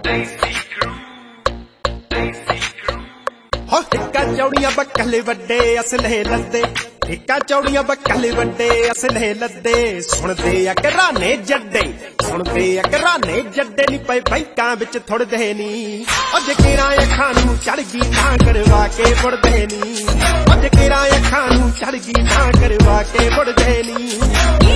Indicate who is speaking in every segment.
Speaker 1: हो हिक्का चौड़ियां बक्कले वड्डे असले लद्दे, हिक्का चौड़ियां बक्कले वड्डे असले लद्दे। सुनदे आ घराने जड्डे, सुनदे आ घराने जड्डे नी पए बैंकां विच थुड़दे नी। अज केरा अखां नूं चढ़ गई तां करवा के मुड़दे नी। अज केरा अखां नूं चढ़ गई तां करवा के मुड़दे नी।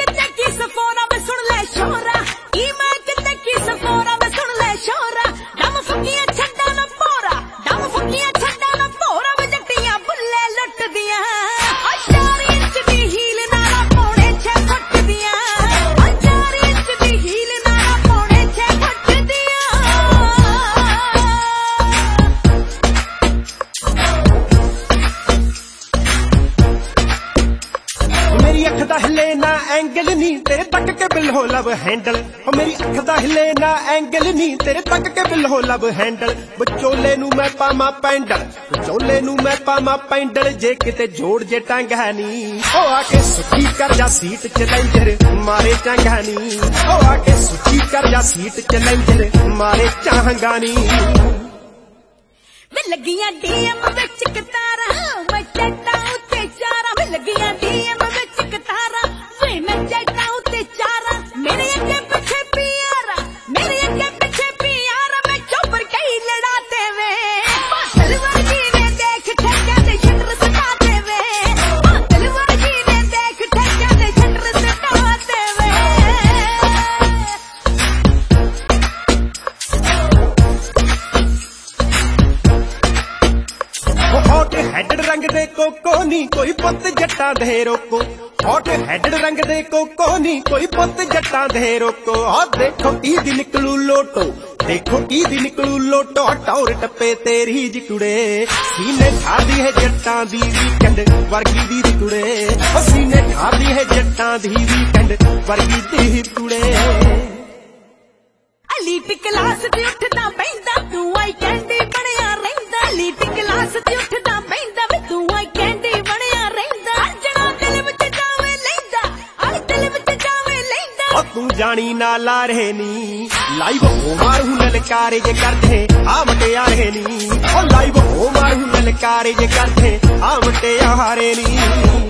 Speaker 1: मेरी अख दा हिले ना एंगल नी तेरे तक के बिल हो लब हैंडल। हो मेरी अख दा हिले ना एंगल नी तेरे तक के बिल हो लब हैंडल। विचोले नू मैं पामा पैंडल, विचोले नू मैं पामा पैंडल। जे किते जोड़ जे टंग है नी ओ आके सुखी कर जा सीट चलेंजर मारे चंगा नी। ओ आके सुखी कर जा सीट चलेंजर मारे चाहंगा नी।
Speaker 2: वे लगियां डीएम विच कतारा मैं चट्टा उत्ते चारा। वे लगियां डीएम विच कतारा वे मैं चट्टा उत्ते चारा। मेरे अगे पीछे पियारा, मेरे अगे पीछे पियारा। मैं चौपर कई लड़ाते वे तलवार जी ने देख ठक्का दे शटर सटाते वे। तलवार जी ने देख ठक्का दे शटर सटाते वे।
Speaker 1: हॉट हैड रंग दे कोको नी कोई पुत जट्टां दे रोको। हॉट हैड रंग दे कोको नी कोई पुत जट्टां दे रोको। आ देखो की दी निकलू लोटो, देखो की दी निकलू लोटो। टौर टप्पे तेरी जी कुड़े सीने खादी है जट्टां दी वीकेंड वर्गी दी कुड़े। ओ सीने खादी है जट्टां दी वीकेंड वर्गी दी कुड़े।
Speaker 2: लीट क्लास ते उठदा बैंदा तू आई कैंडी बणिया रहिंदा। लीट क्लास ते उठदा बैंदा वे तू आई कैंडी बणिया रहिंदा। अर्जना दिल विच जावे लैंदा, अड़ दिल विच जावे लैंदा।
Speaker 1: ओ तू जानी ना ला रहे नी लाइव हो मारू ललकारे जे करदे आ मटियारे नी। ओ लाइव हो मारू ललकारे जे करदे आ मटियारे नी।